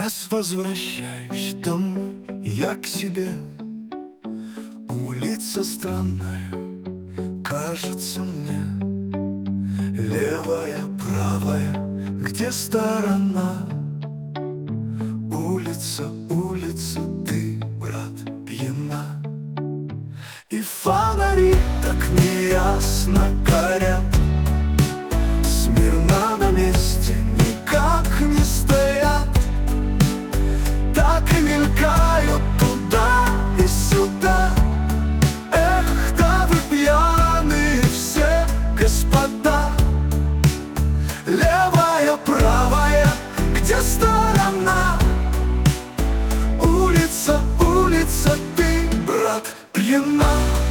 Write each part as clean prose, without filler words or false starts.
Раз возвращаюсь домой я к себе, улица странная, кажется мне. Левая, правая, где сторона? Улица, улица, ты, брат, пьяна. И фонари так неясно горят, смирно на месте никак не стоят. Так и мелькают туда и сюда. Эх, да вы пьяные все, господа. Левая, правая, где сторона? Улица, улица, ты, брат, пьяна.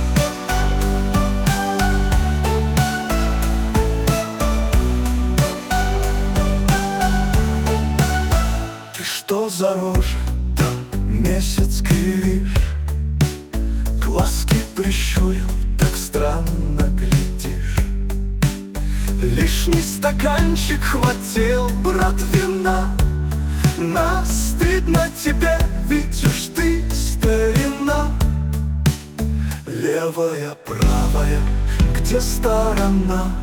Ты что за рожа там месяц кривишь? Глазки прищурил, так странно глядишь. Лишний стаканчик хватил, брат, вина. Нас стыдно тебе, ведь уж ты старина. Левая, правая, где сторона?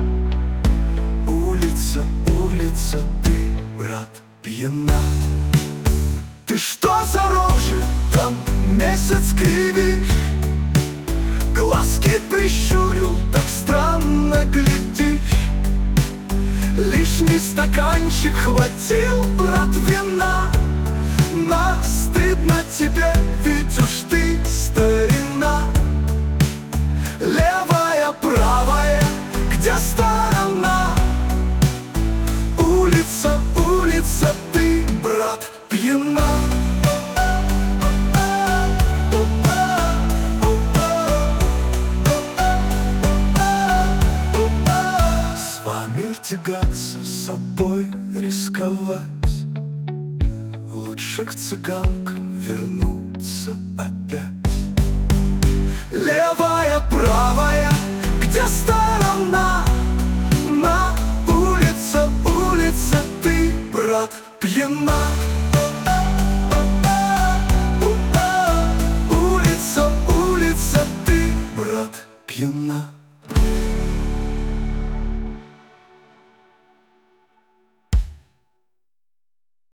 Улица, улица, ты, брат, пьяна. Ты что за рожи там месяц кривишь? Глазки прищурил, так странно глядишь. Лишний стаканчик хватил, брат, вина. Нас стыдно тебе, ведь уж ты старина. Левая, правая, где сторона? Улица, улица, ты, брат, пьяна. С вами тягаться, с собой рисковать. Лучше к цыганкам вернуться опять.